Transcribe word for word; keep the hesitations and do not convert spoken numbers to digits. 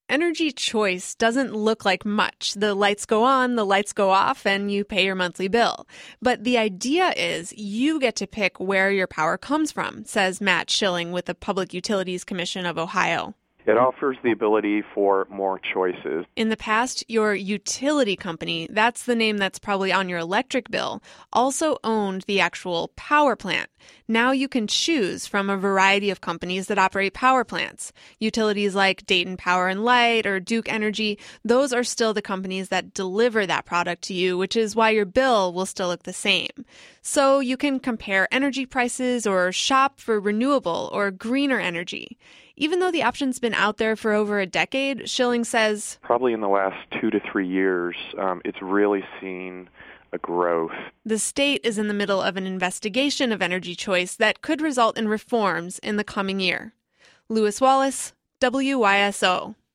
Energy Choice doesn't look like much. The lights go on, the lights go off, and you pay your monthly bill. But the idea is you get to pick where your power comes from, says Matt Schilling with the Public Utilities Commission of Ohio. It offers the ability for more choices. In the past, your utility company, that's the name that's probably on your electric bill, also owned the actual power plant. Now you can choose from a variety of companies that operate power plants. Utilities like Dayton Power and Light or Duke Energy, those are still the companies that deliver that product to you, which is why your bill will still look the same. So you can compare energy prices or shop for renewable or greener energy. Even though the option's been out there for over a decade, Schilling says, probably in the last two to three years, um, it's really seen a growth. The state is in the middle of an investigation of Energy Choice that could result in reforms in the coming year. Lewis Wallace, W Y S O.